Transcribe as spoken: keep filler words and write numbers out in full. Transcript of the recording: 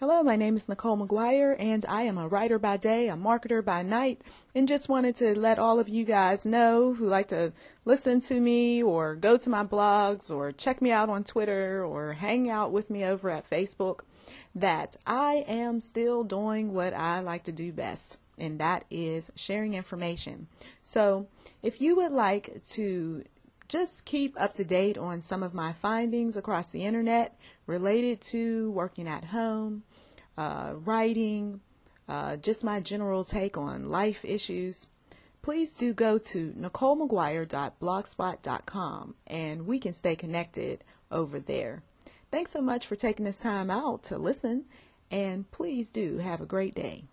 Hello, my name is Nicole McGuire, and I am a writer by day, a marketer by night, and just wanted to let all of you guys know who like to listen to me or go to my blogs or check me out on Twitter or hang out with me over at Facebook that I am still doing what I like to do best, and that is sharing information. So if you would like to just keep up to date on some of my findings across the internet related to working at home, uh, writing, uh, just my general take on life issues, please do go to nicole mcguire dot blogspot dot com and we can stay connected over there. Thanks so much for taking this time out to listen, and please do have a great day.